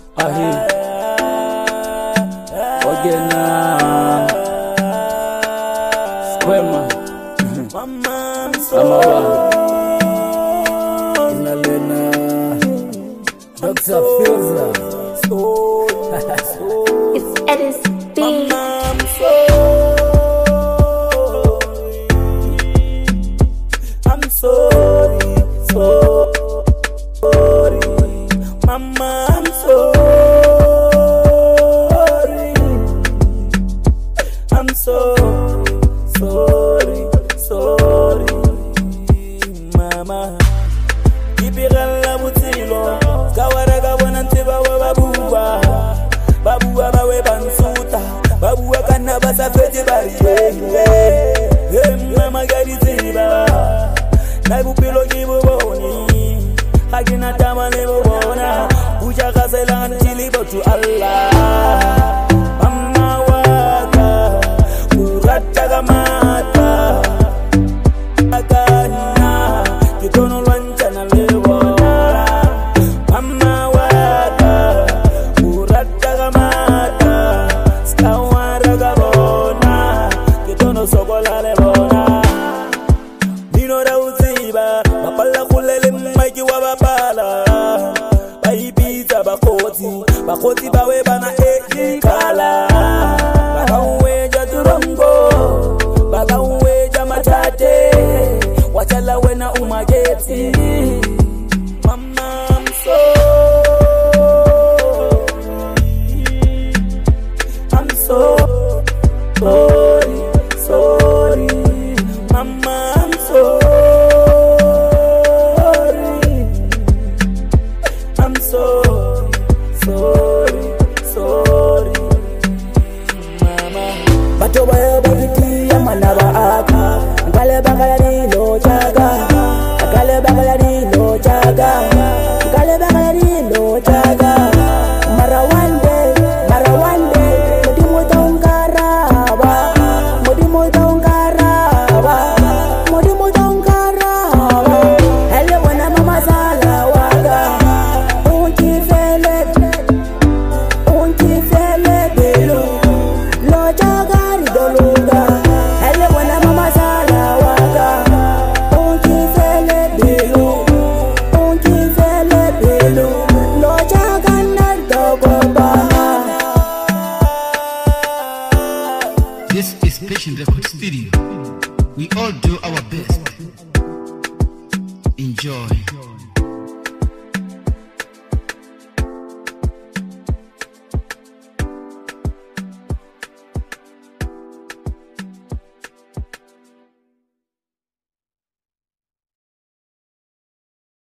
Ahi Ogena Squema Amawa Inalena Dr. Filza It's Edis B. I'm sorry, sorry, Mama, I'm sorry, I'm sorry, Mama. Ibirala butilo, kawaraga wanantiba wa babuwa bawe bansuta, babuwa kana basa fete bari. Mama gari ziba. Naibu pilo kibuboni Hakina tama lebubona Uja kaselan chilibo tu Allah Mama waka Urata kamata Akana Kitono lwanchana lebona Mama waka Urata kamata Skawara kabona Kitono sokola lebona Bapala kulele maiki wa bapala Baibita bakoti bawe bana kala Bakauweja turongo Bakauweja matate Wachala wena umageti Mama I'm sorry Mama I'm sorry Mama. Batoba ya bagiti ya manaba aka. Akale bagala ni lo chaga.